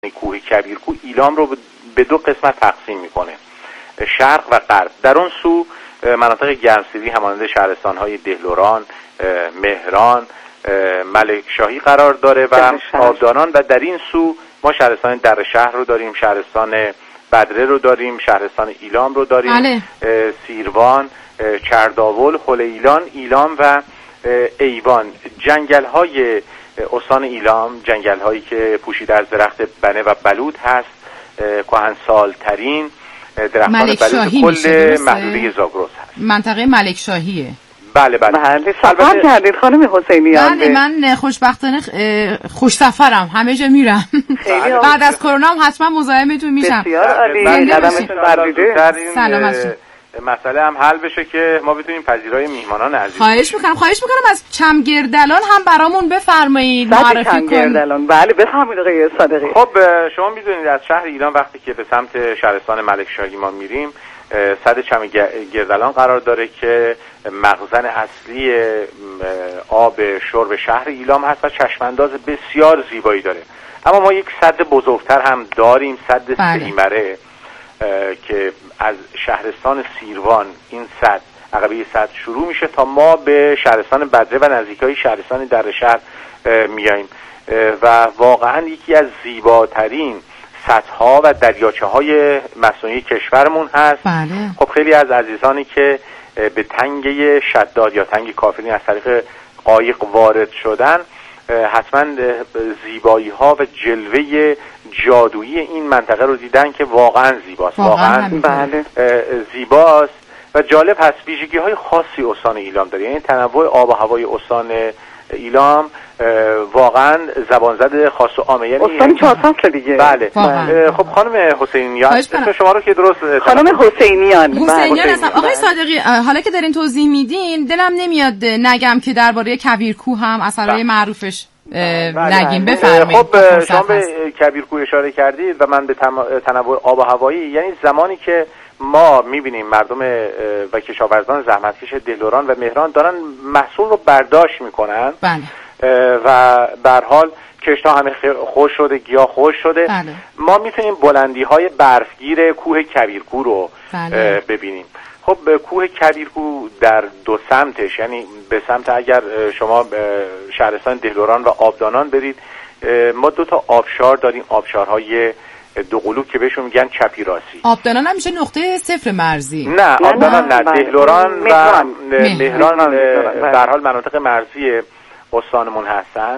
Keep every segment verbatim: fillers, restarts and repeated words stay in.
کوه کبیرکوه ایلام رو به دو قسمت تقسیم میکنه، شرق و غرب. در اون سو مناطق گرمسیری همانند شهرستان‌های دهلوران، مهران، ملک شاهی قرار داره و آبدانان، و در این سو ما شهرستان در شهر رو داریم، شهرستان بدره رو داریم، شهرستان ایلام رو داریم، بله. سیروان، چرداول، هلیلان، ایلام و ایوان. جنگل‌های استان ایلام جنگل‌هایی که پوشیده از درخت بنه و بلوط هست، کهنسال‌ترین درختان بلوط کل محدوده زاگرس هست. منطقه ملک شاهیه. بله بله. بله سفر کردید خانم حسینیان؟ بله من خوشبختانه خوش سفرم، همه جا میرم. بعد از کرونا هم حتما مزاحمتون میشم. بسیار عالی. سلامت باشید. مسئله هم حل بشه که ما بتونیم پذیرای میهمانان عزیز. خواهش میکنم خواهش میکنم از چمگردلان هم برامون بفرمایید، معرفی کنید. چمگردلان بله بفرمایید آقای صادقی. خب شما میدونید از شهر ایلام وقتی که به سمت شهرستان ملک شاهی ما میریم، سد چمگردلان قرار داره که مخزن اصلی آب شرب شهر ایلام هست و چشمانداز بسیار زیبایی داره. اما ما یک سد بزرگتر هم داریم، سد سیمره، که از شهرستان سیروان این سد عقبه سد شروع میشه تا ما به شهرستان بدره و نزدیکای شهرستان در شهر میاییم و واقعا یکی از زیباترین سدها و دریاچه های مصنوعی کشورمون هست. بله. خب خیلی از عزیزانی که به تنگه شداد یا تنگه کافرین از طریق قایق وارد شدن حتما زیبایی ها و جلوه جادویی این منطقه رو دیدن که واقعا زیباست، واقعا, واقعا بله. زیباست و جالب هست. ویژگی های خاصی استان ایلام داره، یعنی تنوع آب و هوای استان ایلام واقعا زبانزد خاص و عامه، یعنی استان چهار فصل دیگه. بله. خب خانم حسینیان اسم شما رو که درست خانم حسینیان حسینیان هستم. آقای صادقی حالا که دارین توضیح میدین دلم نمیاد نگم که درباره کبیرکوه هم اثرهای معروفش نگیم. بفرمایید. خب شما به کبیرکوه اشاره کردید و من به تنوع آب و هوایی، یعنی زمانی که ما میبینیم مردم و کشاورزان زحمتکش دهلوران و مهران دارن محصول رو برداشت میکنن. بله. و به هر حال کشت‌ها همه خوش شده، گیاه خوش شده. بله. ما میتونیم بلندی‌های برفگیر کوه کبیرکوه رو بله. ببینیم. خب کوه کبیرکوه در دو سمتش، یعنی به سمت اگر شما شهرستان دهلوران و آبدانان برید، ما دو تا آبشار داریم، آبشارهای دو قلوب که بهشون میگن چپی راستی. آبدانان هم میشه نقطه صفر مرزی؟ نه آبدانان نه، دهلوران و مهران به هر حال مناطق مرزی استانمون هستن.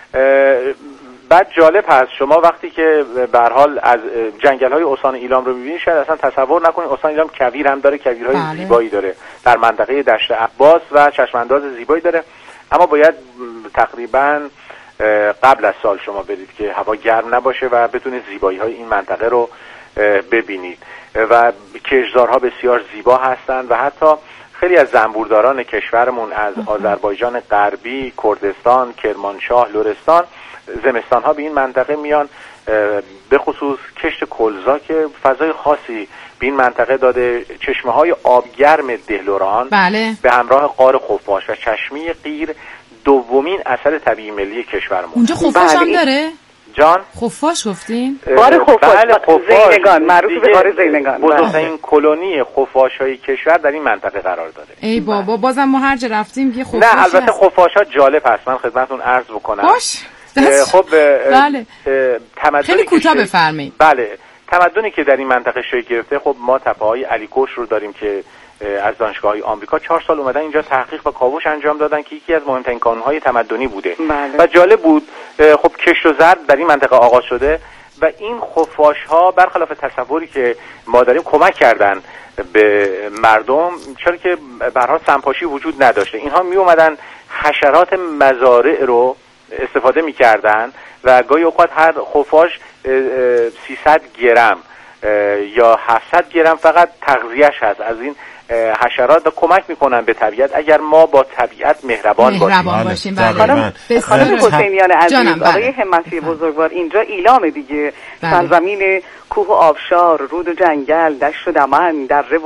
بعد جالب هست شما وقتی که به هر حال از جنگل‌های استان ایلام رو می‌بینید شاید اصلا تصور نکنید استان ایلام کویر هم داره، کویرهای بله. زیبایی داره در منطقه دشت عباس و چشمانداز زیبایی داره. اما باید تقریباً قبل از سال شما برید که هوا گرم نباشه و بتونید زیبایی‌های این منطقه رو ببینید و کشتزارها بسیار زیبا هستن و حتی خیلی از زنبورداران کشورمون از آذربایجان غربی، کردستان، کرمانشاه، لرستان زمستان‌ها به این منطقه میان، به خصوص کشت کلزا که فضای خاصی به این منطقه داده. چشمه‌های آبگرم دهلوران بله. به همراه غار خفاش و چشمه قیر دومین اثر طبیعی ملی کشورمون. اونجا خفاش هم داره؟ جان خفاش گفتین؟ غار خفاش. بله خفاش زینگان، معروف به غار زینگان. بزرگترین کلونی خفاش‌های کشور در این منطقه قرار داره. ای بابا بازم ما هر جا رفتیم یه خفاش. نه البته خفاش‌ها جالب هست، من خدمتتون عرض بکنم. باش. خب بله. تمدنی خیلی کوتاه بفرمایید. بله تمدنی که در این منطقه شکل گرفته، خب ما تپه‌های علیکوش رو داریم که از دانشگاه‌های آمریکا چهار سال اومدن اینجا تحقیق و کاوش انجام دادن که یکی از مهمترین کانون‌های تمدنی بوده. بله. و جالب بود خب کشت و زرع در این منطقه آغاز شده و این خفاش‌ها برخلاف تصوری که ما داریم کمک کردن به مردم، چرا که به هر حال سمپاشی وجود نداشته. اینها می اومدن حشرات مزارع رو استفاده می‌کردن و گاهی اوقات هر خفاش سیصد گرم یا هفتصد گرم فقط تغذیه‌اش هست از این حشرات و کمک میکنن به طبیعت اگر ما با طبیعت مهربان, مهربان باشیم. خانم خانم حسینیان عزیز، آقای همتی بزرگوار، اینجا ایلام دیگه، سرزمین کوه و آبشار، رود و جنگل، دشت و دمن، دره و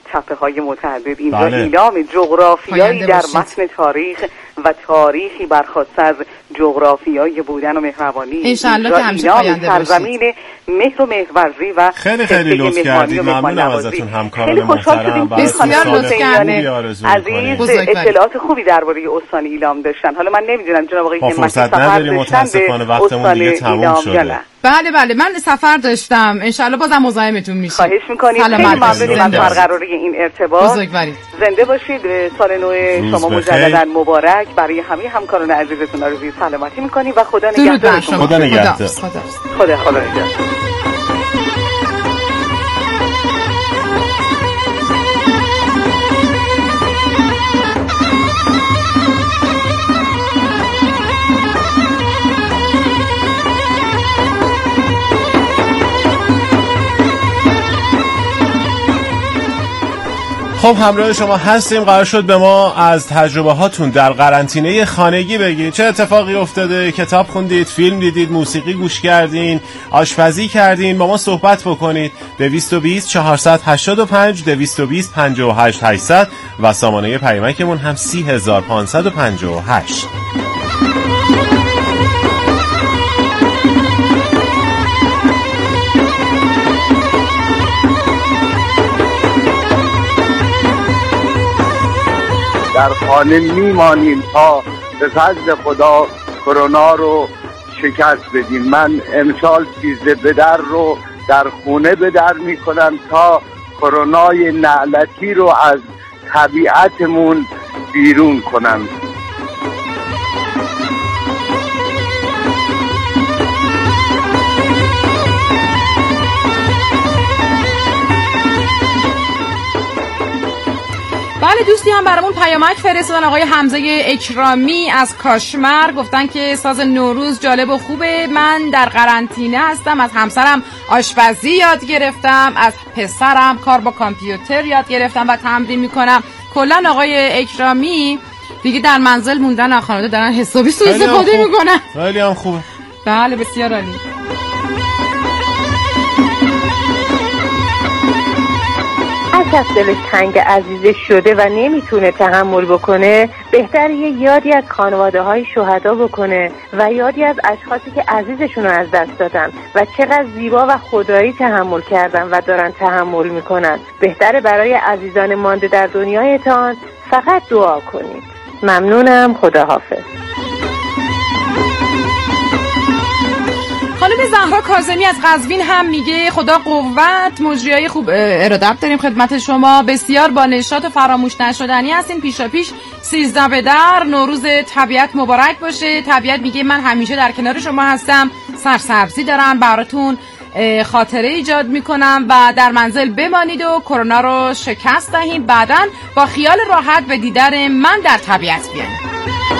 چپه های متعدد. اینجا بله. ایلام جغرافیایی در متن تاریخ و تاریخی برخواسته از جغرافیایی بودن و مهربانی. انشالله که همیشه پاینده باشید. سرزمین مهر و مهورزی و خیلی خیلی لطف کردید. ممنونم ازتون همکاران محترم. بسیار لطف کردید. عزیز اطلاعات خوبی درباره استان ایلام داشتن. حالا من نمیدونم جناب آقای همتی سفر داشتن به استان ایلام یا نه. بله بله من سفر داشتم. انشالله بازم مزاحمتون میشم. خواهش میکنید. خیلی ممنونیم از برقراری این ارتباط. بزرگوارید. زنده باشید. سال نو شما مجددا مبارک. برای همه همکاران عزیزتون آرزوی سلامتی میکنیم و خدا نگهدار شما. خدا نگهدار. خدا خدا نگهدار. خب همراه شما هستیم. قرار شد به ما از تجربه هاتون در قرنطینه خانگی بگید. چه اتفاقی افتاده؟ کتاب خوندید، فیلم دیدید، موسیقی گوش کردین، آشپزی کردین؟ با ما صحبت بکنید. دویست و بیست چهارصد هشتاد و پنج دویست و بیست پنجاه و هشت هشتصد و سامانه پیامکمون هم سی هزار پانصد و پنجاه و هشت. در خانه میمانیم تا به فضل خدا کرونا رو شکست بدیم. من امسال سیزده به در رو در خونه به در میکنم تا کرونای نعلتی رو از طبیعتمون بیرون کنم. بله دوستی هم برامون پیامک فرستادن. آقای حمزه اکرامی از کاشمر گفتن که ساز نوروز جالب و خوبه. من در قرنطینه هستم. از همسرم آشپزی یاد گرفتم، از پسرم کار با کامپیوتر یاد گرفتم و تمرین میکنم. کلا آقای اکرامی دیگه در منزل موندن از خانواده دارن حسابی سوء استفاده میکنن. خیلی هم خوبه. بله بسیار عالی. هر کس دلش تنگ عزیزش شده و نمیتونه تحمل بکنه، بهتر یه یادی از خانواده های شهدا بکنه و یادی از اشخاصی که عزیزشون رو از دست دادن و چقدر زیبا و خدایی تحمل کردن و دارن تحمل میکنن. بهتره برای عزیزان مانده در دنیایتان فقط دعا کنید. ممنونم. خداحافظ. خانم زهرا کاظمی از قزوین هم میگه خدا قوت، مجریای خوب ارادت داریم خدمت شما. بسیار با نشاط و فراموش نشدنی هستین. پیشا پیش سیزده به در، نوروز طبیعت مبارک باشه. طبیعت میگه من همیشه در کنار شما هستم، سرسبزی دارم براتون خاطره ایجاد میکنم و در منزل بمانید و کرونا رو شکست دهیم. بعداً با خیال راحت به دیدار من در طبیعت بیاین.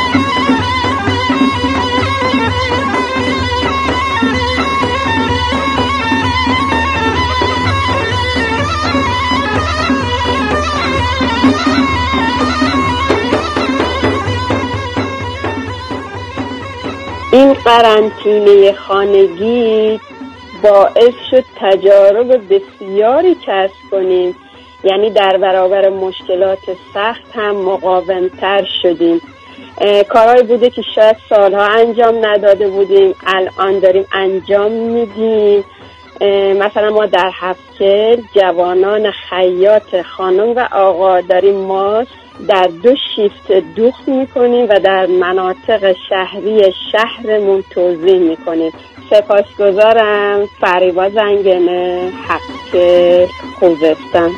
این قرنطینه خانگی باعث شد تجارب بسیاری کسب کنیم، یعنی در برابر مشکلات سخت هم مقاومتر شدیم. کارهایی بوده که شاید سالها انجام نداده بودیم الان داریم انجام میدیم. مثلا ما در هفت‌کل جوانان خیاط خانم و آقا داریم ماست در دو شیفت دوخت میکنیم و در مناطق شهری شهرمون توزیع میکنیم. سپاسگزارم. فریبا زنگنه، هفت‌کل، خوزستان.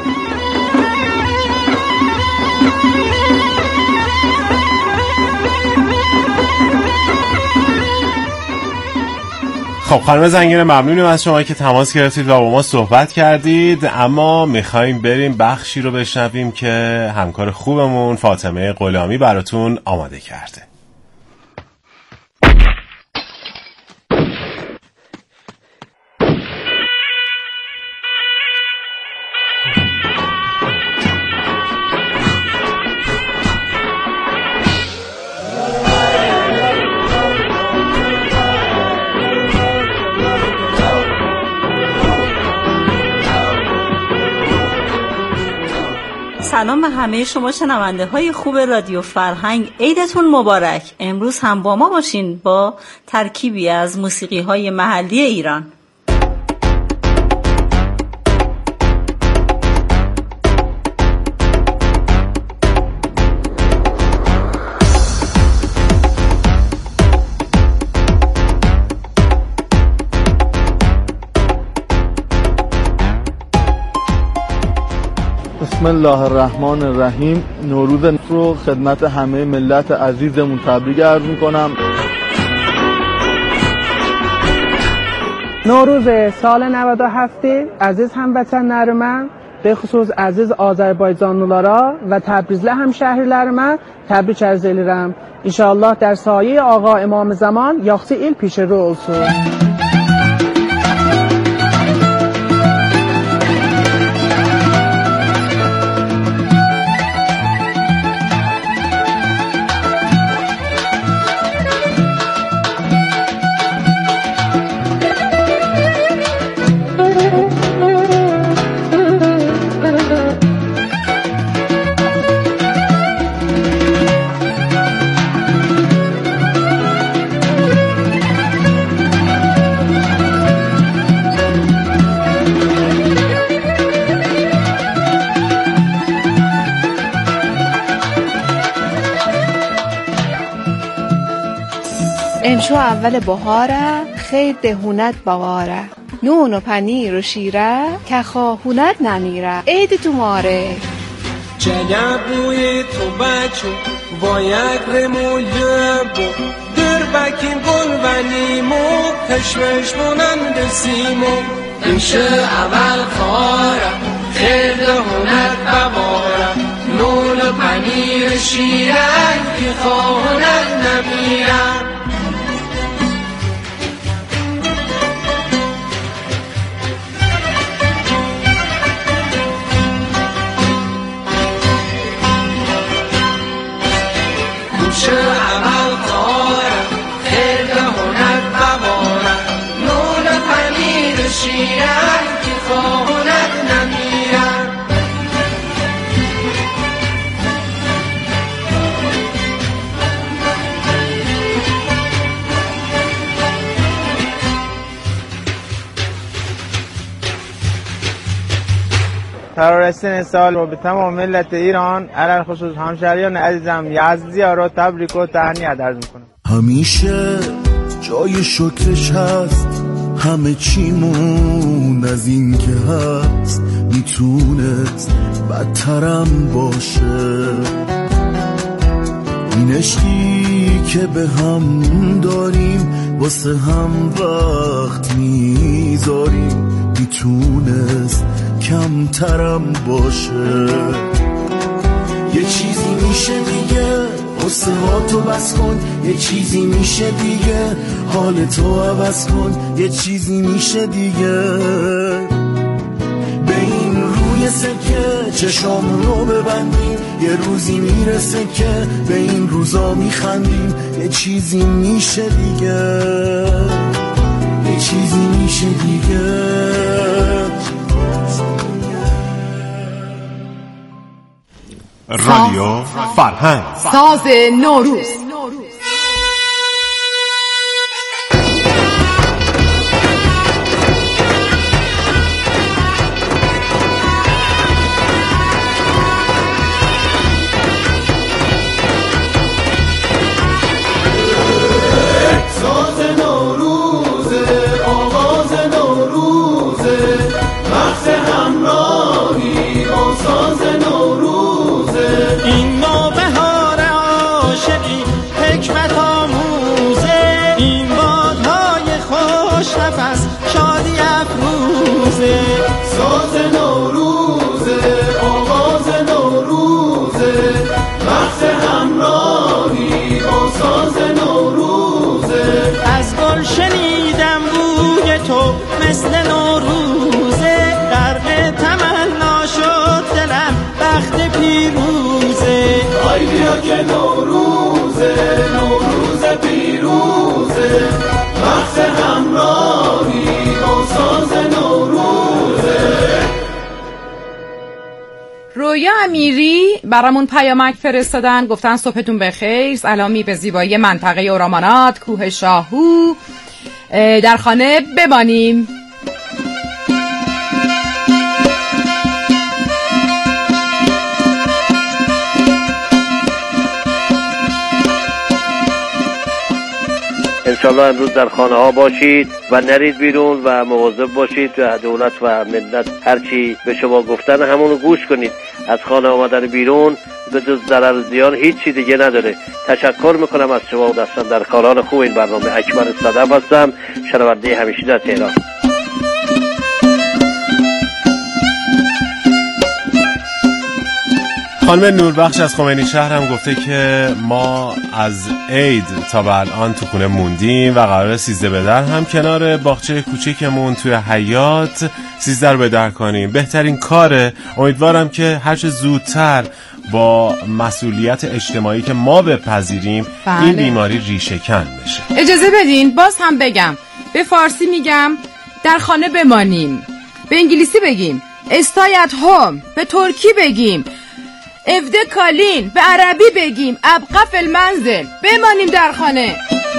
خب خانم زنگنه ممنونیم از شما که تماس گرفتید و با ما صحبت کردید. اما میخواییم بریم بخشی رو بشنویم که همکار خوبمون فاطمه غلامی براتون آماده کرده. سلام به همه شما شنونده های خوب رادیو فرهنگ. عیدتون مبارک. امروز هم با ما باشین با ترکیبی از موسیقی های محلی ایران. بسم الله الرحمن الرحیم. نوروز رو خدمت همه ملت عزیزمون تبریک عرض میکنم. نوروز سال نود و هفت عزیز هموطنlar من، به خصوص عزیز Azərbaycanlılara و تبریزli همشهریlər من təbrik arz edirəm. İnşallah در سایه آقا امام زمان yaxşı il پیش رو olsun. امشو اول بهاره، خیر دهونت بواره، نون و پنیر و شیره که خواهونت نمیره. عید تو ماره جلبوی تو بچو با یک رمویه بو در بکیم گل و لیمو کشمش بونند سیمو. امشو اول خاره، خیر دهونت بواره، نون و پنیر و شیره که خواهونت نمیره. چه عمل کارم خیر هنر ببارم، نون پنیر شیرن که خواهنت نمیرم. ترورستین سال رو به تمام ملت ایران علل خصوص همشهریان عزیزم یزدی‌ها رو تبریک و تهنیت عرض میکنم. همیشه جای شکرش هست، همه چیمون از این که هست میتونست بدترم باشه. این عشقی که به هم داریم واسه هم وقت میذاریم میتونست کمترم باشه. یه چیزی میشه دیگه قصه ها تو بس کن، یه چیزی میشه دیگه حال تو عوض کن، یه چیزی میشه دیگه به این روی سکه چشامون رو ببندیم، یه روزی میرسه که به این روزا میخندیم. یه چیزی میشه دیگه، یه چیزی میشه دیگه. رادیو فرهنگ، ساز نوروز. مثل نوروزه غرق تمنا شد دلم وقت پیروزه. آی بیا که نوروزه، نوروز پیروزه، وقت همراهی با ساز نوروزه. رویا امیری برامون پیامک فرستادن، گفتن صبحتون بخیر، سلامی به زیبایی منطقه اورامانات کوه شاهو، در خانه بمانیم. انشالله امروز در خانه ها باشید و نرید بیرون و مواظب باشید و دولت و ملت هرچی به شما گفتن همونو گوش کنید. از خانه آمدن بیرون به جز ضرر زیان هیچی دیگه نداره. تشکر میکنم از شما و دستان در کاران خوب این برنامه. اکبر صدف هستم، شنونده همیشه در تهران. خانم نوربخش از خمینی شهر هم گفته که ما از عید تا به الان تو خونه موندیم و قراره سیزده به در هم کنار باغچه کوچیکمون توی حیاط سیزده رو به در کنیم. بهترین کاره. امیدوارم که هرچه زودتر با مسئولیت اجتماعی که ما بپذیریم بله. این بیماری ریشه کن بشه. اجازه بدین باز هم بگم، به فارسی میگم در خانه بمانیم، به انگلیسی بگیم استای ات هوم، به ترکی بگیم افده کالین، به عربی بگیم ابقى فی المنزل، بمانیم در خانه.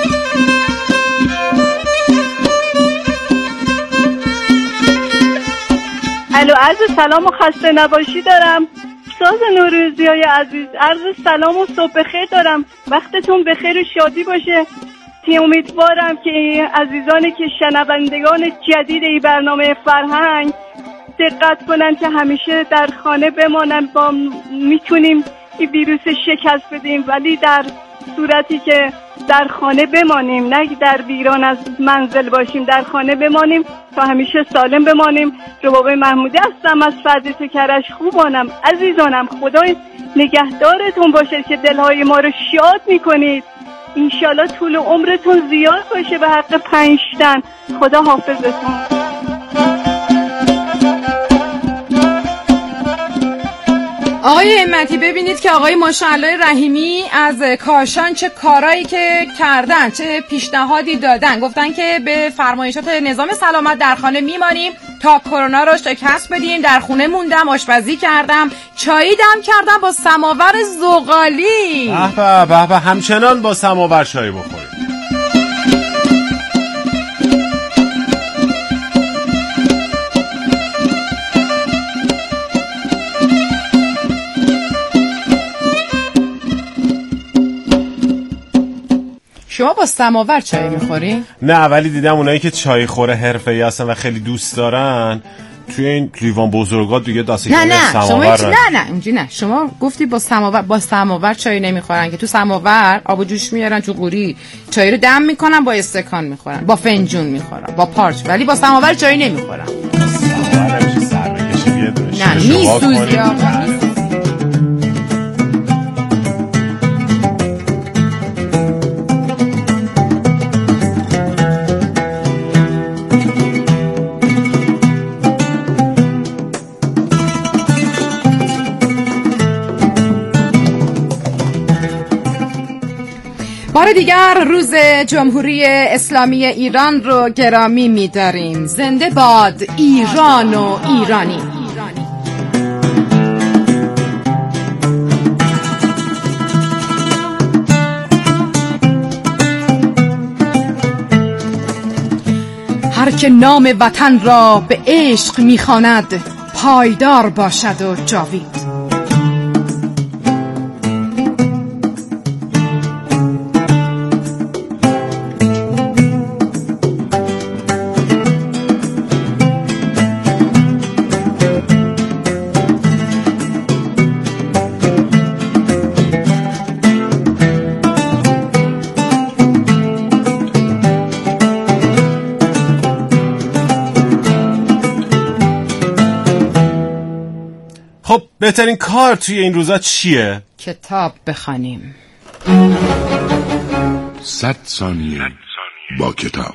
الو، عرض سلام و خسته نباشی دارم. ساز نوروزی های عزیز، عرض سلام و صبح بخیر دارم. وقتتون بخیر و شادی باشه. تی امیدوارم که عزیزانی که شنوندگان جدید این برنامه فرهنگ دقت کنن که همیشه در خانه بمانن. با میتونیم این ویروس شکست بدیم، ولی در صورتی که در خانه بمانیم، نه در ویران از منزل باشیم، در خانه بمانیم تا همیشه سالم بمانیم. رباب محمودی هستم از فرد کرش. خوبانم عزیزانم، خدا نگهدارتون باشه که دلهای ما رو شاد میکنید. انشالله طول عمرتون زیاد باشه به حق پنجتن. خدا حافظتون. آقای همتی ببینید که آقای ماشاءالله رحیمی از کاشان چه کارایی که کردن، چه پیشنهادی دادن. گفتن که به فرمایشات نظام سلامت در خانه میمانیم تا کرونا رو شکست بدیم. در خونه موندم، آشپزی کردم، چایی دم کردم با سماور زغالی. به به به، همچنان با سماور چای بخورید. شما با سماور چای میخوری؟ نه، ولی دیدم اونایی که چای خوره حرفه‌ای هستن و خیلی دوست دارن توی این لیوان بزرگا دیگه دست نه نه سماور شما نه نه اینجوری نه. شما گفتی با سماور با سماور چای نمیخورن، که تو سماور آب و جوش میارن تو قوری، چای رو دم میکنن، با استکان میخورن، با فنجون میخورن، با پارچ، ولی با سماور چای نمیخورن. سماور نمیشه سر بکشه بیاد داشت. نه میسوزی آقا. بار دیگر روز جمهوری اسلامی ایران رو گرامی می‌داریم. زنده باد ایران و ایرانی. هر که نام وطن را به عشق می‌خواند پایدار باشد و جاوید. بهترین کار توی این روزا چیه؟ کتاب بخوانیم. صد ثانیه با کتاب.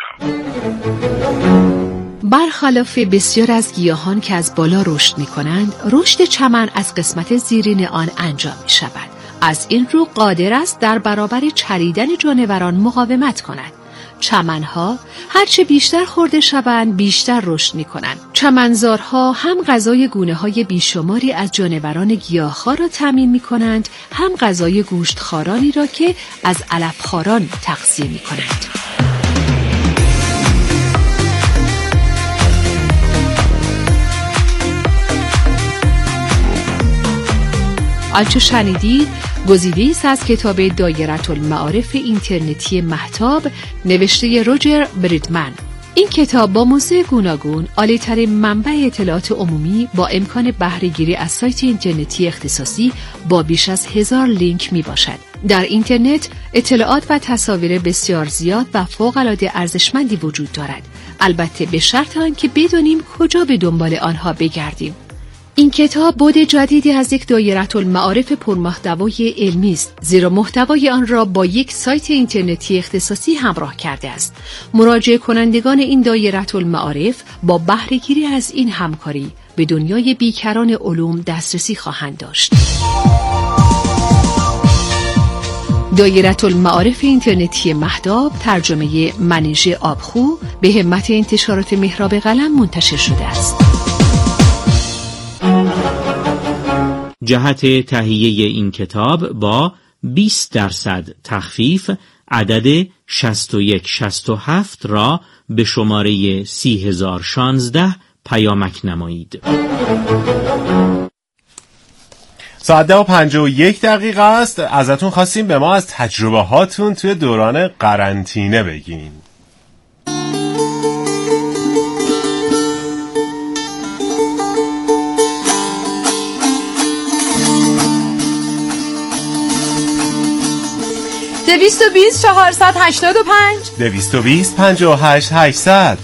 برخلاف بسیار از گیاهان که از بالا رشد می کنند، رشد چمن از قسمت زیرین آن انجام می شود. از این رو قادر است در برابر چریدن جانوران مقاومت کند. چمنها هرچه بیشتر خورده شوند بیشتر رشد می‌کنند. چمنزارها هم غذای گونه‌های بیشماری از جانوران گیاهخوار را تامین می‌کنند، هم غذای گوشتخوارانی را که از علفخواران تغذیه می‌کنند. آنچه شنیدید گزیده‌ای است از کتاب دایره المعارف اینترنتی مهتاب نوشته روجر بریدمن. این کتاب با موضوع گوناگون عالی‌ترین منبع اطلاعات عمومی با امکان بهره‌گیری از سایت اینترنتی اختصاصی با بیش از هزار لینک می باشد. در اینترنت اطلاعات و تصاویر بسیار زیاد و فوق‌العاده ارزشمندی وجود دارد، البته به شرط آنکه بدانیم کجا به دنبال آنها بگردیم. این کتاب بعد جدیدی از یک دایره المعارف پرمحتوای علمی است، زیرا محتوای آن را با یک سایت اینترنتی اختصاصی همراه کرده است. مراجعه کنندگان این دایره المعارف با بهره‌گیری از این همکاری به دنیای بیکران علوم دسترسی خواهند داشت. دایره المعارف اینترنتی مهتاب ترجمه منیژه آبخو به همت انتشارات محراب قلم منتشر شده است. جهت تهیه این کتاب با بیست درصد تخفیف عدد شصت و یک شصت و هفت را به شماره سی هزار و شانزده پیامک نمایید. ساعت ده و پنجاه و یک دقیقه است. ازتون خواستیم به ما از تجربه هاتون توی دوران قرنطینه بگین. دویست و بیست چهارصد هشتاد و پنج دویست و بیست پنجاه و هشت هشتصد.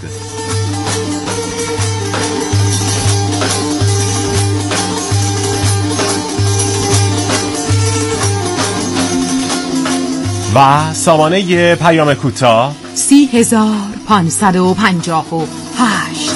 و سامانه پیام کوتاه سی هزار پانصد و پنجاه و هشت.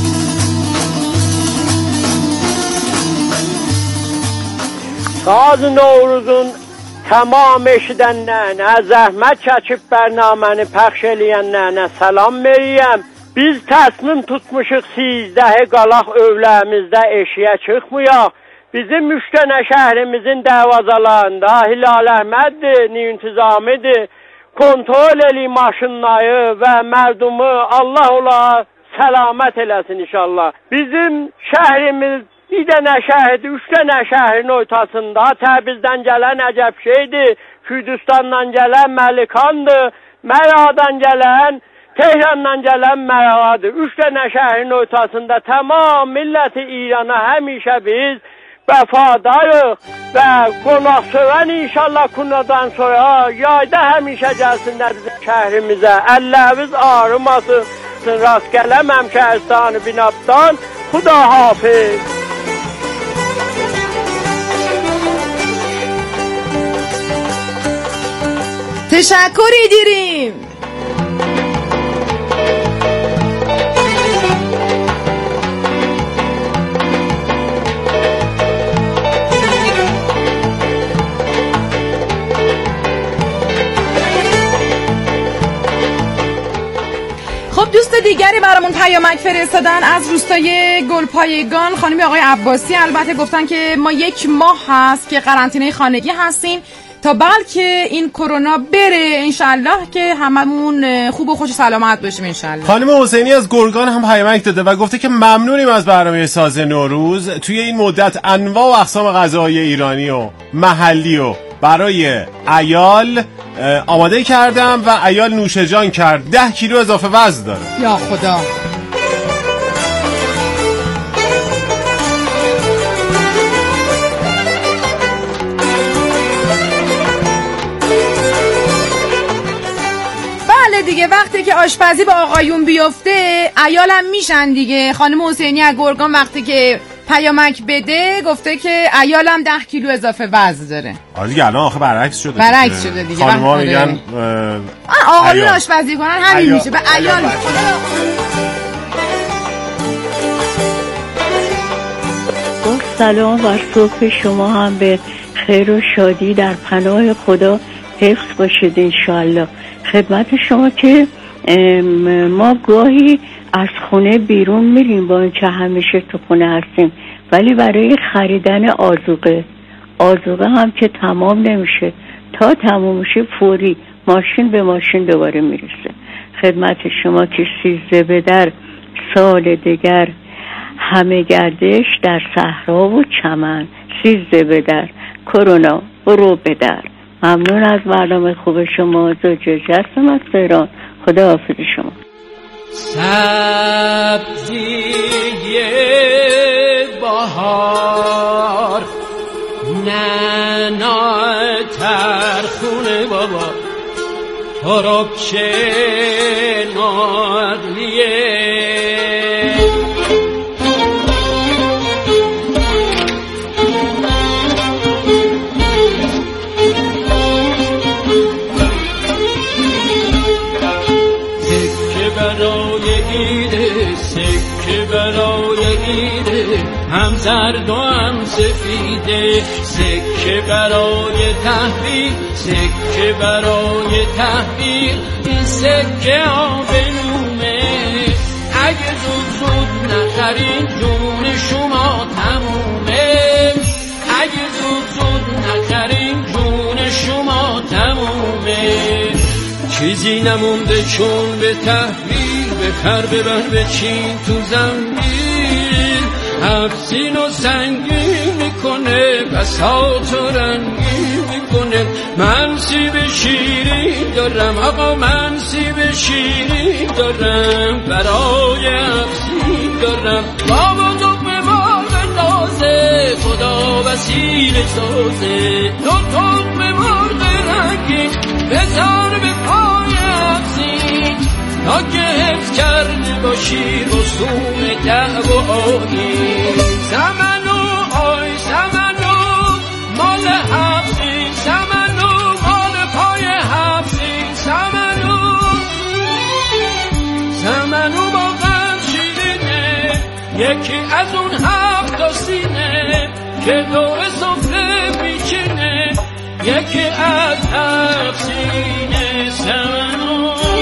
ساز نوروزun tamam eşidənlərinə, zəhmət çəkib bərnaməni pəxş eləyənlərinə salam verirəm. Biz təsmin tutmuşuq sizdəhi qalaq övləmizdə eşiyə çıxmayaq. Bizim üç dənə şəhrimizin dəvazalarında Hilal Əhməddir, intizamidir. Kontrol eli maşınları və mərdumu Allah ola səlamət eləsin inşallah. Bizim şəhrimiz bir dənə şəhərdir, üç dənə şəhərin ortasında Təbrizdən gələn əcəb şeydir, Kürdistandan gələn Məlikandır, Məradan gələn, Tehrandan gələn Məradır. Üç dənə şəhərin ortasında tamam milləti İrana həmişə biz vəfadarıq və qonaqsevən inşallah kunadan sonra yayda həmişə gəlsinlər bizim şəhrimizə. Əllərimiz ağrımasın, rast gələməm şəhristanı binabdan. Xuda hafiz. تشکری دیریم. خب دوست دیگری برامون پیامک فرستادن از روستای گلپایگان، خانم آقای عباسی. البته گفتن که ما یک ماه هست که قرنطینه خانگی هستیم تا بلکه این کرونا بره انشالله که هممون خوب و خوش و سلامت باشیم انشالله. خانم حسینی از گرگان هم پیامک داده و گفته که ممنونیم از برنامه ساز نوروز. توی این مدت انواع و اقسام غذاهای ایرانی و محلی و برای عیال آماده کردم و عیال نوش جان کرد. ده کیلو اضافه وزن داره. یا خدا. دیگه وقتی که آشپزی با آقایون بیفته عیالم میشن دیگه. خانم حسینی از گرگان وقتی که پیامک بده گفته که عیالم ده کیلو اضافه وزن داره. آره دیگه الان آخه برعکس شده. برعکس شده دیگه. خانم‌ها میگن آقایون آشپزی کنن همین میشه به عیال. سلام و صبح شما هم به خیر و شادی در پناه خدا حفظ باشید انشالله. خدمت شما که ما گاهی از خونه بیرون میریم با اینکه همیشه تو خونه هستیم، ولی برای خریدن آذوقه آذوقه هم که تمام نمیشه، تا تمام میشه فوری ماشین به ماشین دوباره میرسه. خدمت شما که سیزده به در سال دیگر همه گردش در صحرا و چمن، سیزده به در کرونا برو به در. ممنون از برنامه خوب شما. زوجه جسم از تهران. خدا حافظ شما. سبزی بهار ننای ترخونه بابا ترکشه نادلیه هم زرد و هم سفیده، سکه برای تحویل، سکه برای تحویل، این سکه آبنومه. اگه زود زود نخرین جون شما تمومه، اگه زود زود نخرین جون شما تمومه. چیزی نمونده چون به تحویل، بخر ببر بچین تو زنبیل، افزین و سنگین میکنه بساط و رنگین میکنه. من سیب شیرین دارم آقا، من سیب شیرین دارم، برای افزین دارم. بابا دقمه ما بندازه، خدا وسیله سازه، دو دقمه مرد رنگین بذار به پای افزین، تا که حفظ کرده باشی رسوم دعوایی. زمنو آی زمنو مال حفظی، زمنو مال پای حفظی، زمنو زمنو با غم شیرینه، یکی از اون هفت تا سینه که دور سفره میچینه، یکی از هفت سینه. زمنو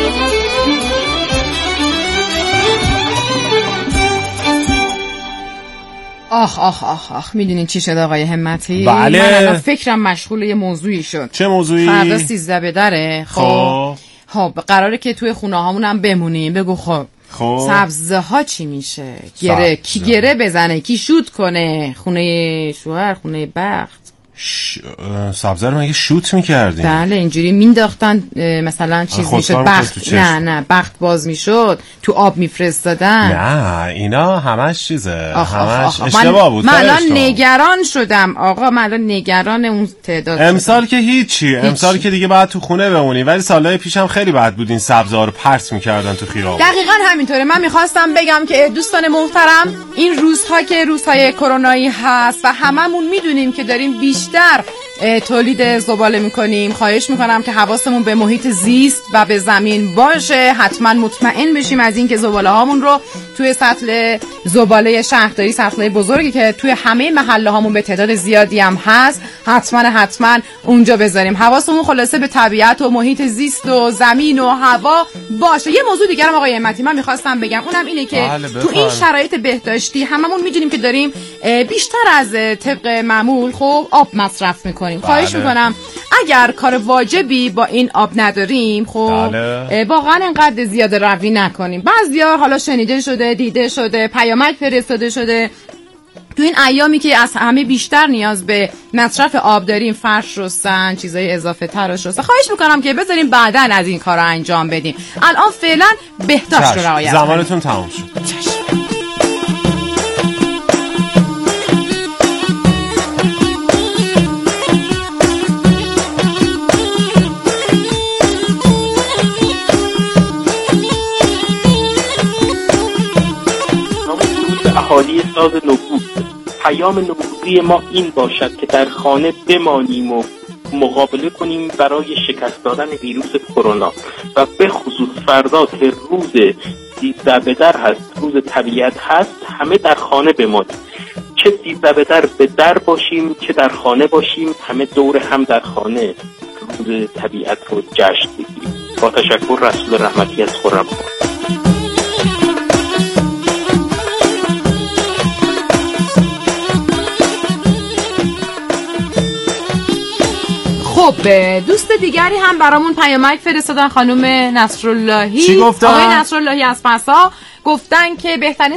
آخ آخ آخ آخ میدونین چی شد آقای همتی؟ بله. من الان فکرم مشغول یه موضوعی شد. چه موضوعی؟ فردا سیزده به دره. خب خب قراره که توی خونه هامون هم بمونیم. بگو خب خب سبزه ها چی میشه؟ گره کی گره بزنه، کی شوت کنه؟ خونه شوهر، خونه بخت. ش... سبزه رو مگه شوت میکردیم؟ بله اینجوری مینداختن مثلا چیز میشد بخت، نه نه بخت باز میشد تو آب میفرستادن. نه اینا همش چیزه، آخ همش آخ آخ. اشتباه بود. من الان نگران شدم آقا، من الان نگران اون تعداد. امسال که هیچی، امسال که دیگه باید تو خونه بمونی، ولی سالهای پیشم خیلی بد بود این سبزه ها رو پرت میکردن تو خیابون. دقیقاً همینطوره. من میخواستم بگم که دوستان محترم این روزها که روزهای کرونایی هست و هممون میدونیم که داریم بیشتر تولید زباله میکنیم، خواهش میکنم که حواسمون به محیط زیست و به زمین باشه. حتما مطمئن بشیم از این که زباله هامون رو توی سطل زباله شهرداری، سطل بزرگی که توی همه محله هامون به تعداد زیادی هم هست، حتما حتما اونجا بذاریم. حواسمون خلاصه به طبیعت و محیط زیست و زمین و هوا باشه. یه موضوع دیگه هم آقای امتی من میخواستم بگم، اونم اینه که تو این شرایط بهداشتی هممون میدونیم که داریم بیشتر از طبق معمول خب آب مصرف میکنیم. خواهش میکنم اگر کار واجبی با این آب نداریم خب واقعا انقدر زیاده روی نکنیم. بعضیا حالا شنیده شده، دیده شده، پیامک فرستاده شده تو این ایامی که از همه بیشتر نیاز به مصرف آب داریم فرش رستن، چیزای اضافه تر رستن. خواهش میکنم که بذاریم بعداً از این کارا انجام بدیم. الان فعلا بهداشت رو رعایت کنیم. زمانتون تموم شد. اهالی ساز نوروز، پیام نوروزی ما این باشد که در خانه بمانیم و مقابله کنیم برای شکست دادن ویروس کرونا و به خصوص فردا که روز سیزده به در هست، روز طبیعت هست، همه در خانه بمانیم. چه سیزده به در به در باشیم چه در خانه باشیم، همه دور هم در خانه روز طبیعت رو جشن بگیریم. با تشکر، رسول رحمتی از خرم. خب دوست دیگری هم برامون پیامک فرستادن، خانم نصراللهی. چی گفتن؟ آقای نصراللهی از پسا گفتن که بهترین